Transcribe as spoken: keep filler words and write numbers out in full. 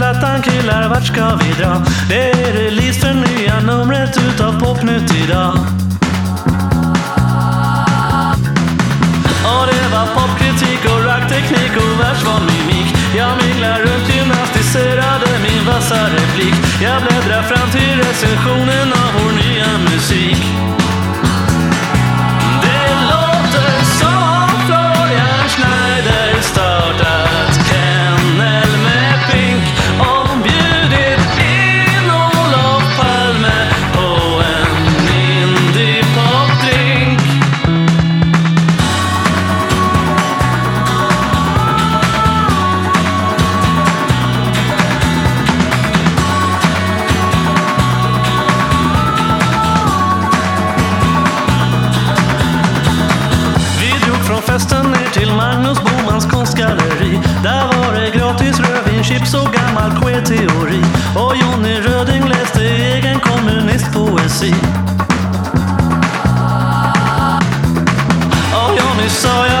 plattan killar, vart ska vi dra? Det är release för nya numret utav Popnytt idag. Och det var popkritik och rockteknik och vers var mimik. Jag minglar runt, gymnastiserade min vassa replik. Jag bläddrar fram till recensionen av vår nya musik. Det låter som Florian Schneider startat Kennel med Pink och bjudit in Olof Palme på en indie-pop-drink. Festen ner till Magnus Bomans konstgalleri. Där var det gratis rödvin, chips och gammal queer-teori. Och Johnny Röding läste egen kommunistpoesi. Och Johnny sa jag